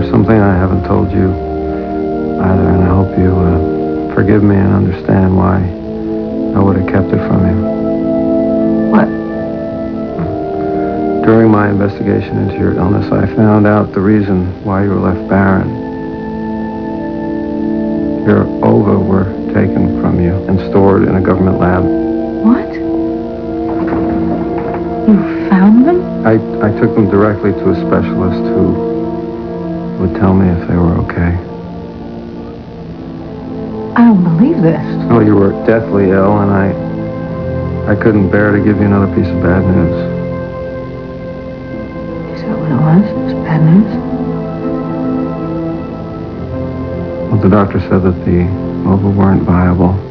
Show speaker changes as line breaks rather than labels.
There's something I haven't told you either, and I hope you forgive me and understand why I would have kept it from you.
What?
During my investigation into your illness, I found out the reason why you were left barren. Your ova were taken from you and stored in a government lab.
What? You found them?
I took them directly to a specialist who would tell me if they were okay.
I don't believe this.
Well, you were deathly ill, and I couldn't bear to give you another piece of bad news.
Is that what it was? It was bad news?
Well, the doctor said that the ova weren't viable.